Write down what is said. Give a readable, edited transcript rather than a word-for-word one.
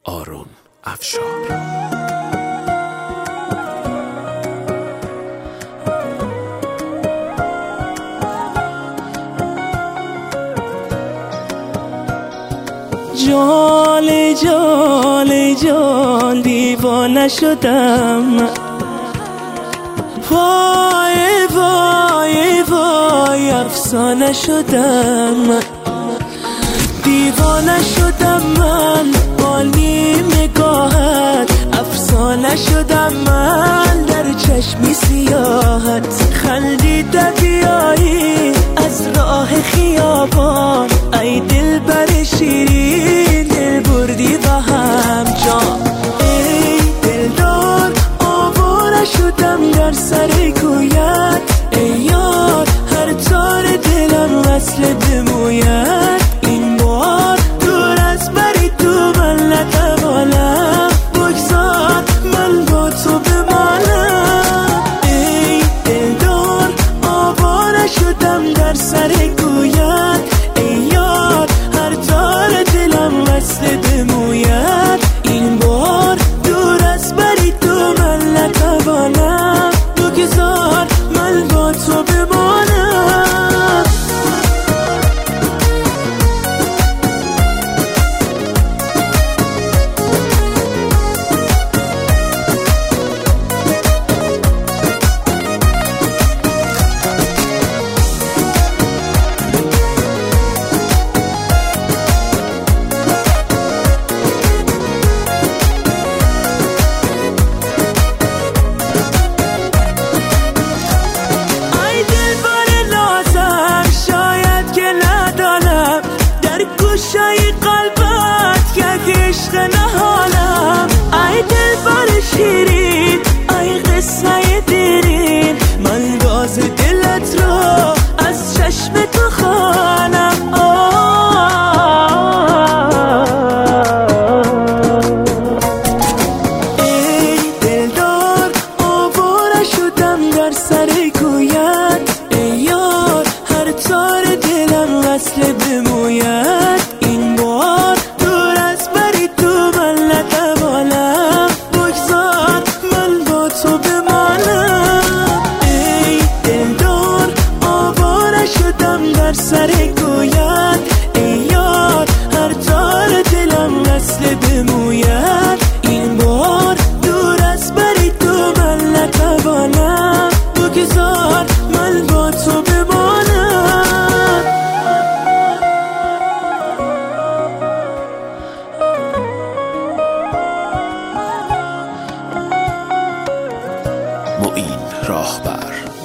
آرون افشار. جال جال جال دیوانه شدم، وای وای وای افسانه شدم، دیوانه شدم من با نگاهت، افسانه شدم من در چشمی سیاحت، خندیده بیایی از راه خیابان، ای دل بر شیرین دل بردی و هم جان، ای دلدار آواره شدم در سر کویت، ای یار هر تار دلم وصل بموید، این بار دور از بری تو من نتوانم، بگذار من با تو بمانم، ای دلدار آواره شدم در سر کویت، ای یار هر تار دلم وصل بموید، این بار دور از بری تو من نتوانم، بگذار من با تو بمانم. گوشه قلبت یک عشق نهالم، ای دل بر شیرین ای قصه دیرین، من راز دلت رو از چشم تو خوانم، ای دلدار آواره شدم در سر کویت، ای یار هر تار دلم وصل بموید، این بار دور از بری تو من نتوانم، بگذار من با تو بمانم، ای دلدار آواره شدم در سر کویت، ای یار هر تار دلم وصل بموید، این بار دور از بری تو من نتوانم، بگذار من با تو بمانم. معین راهبر.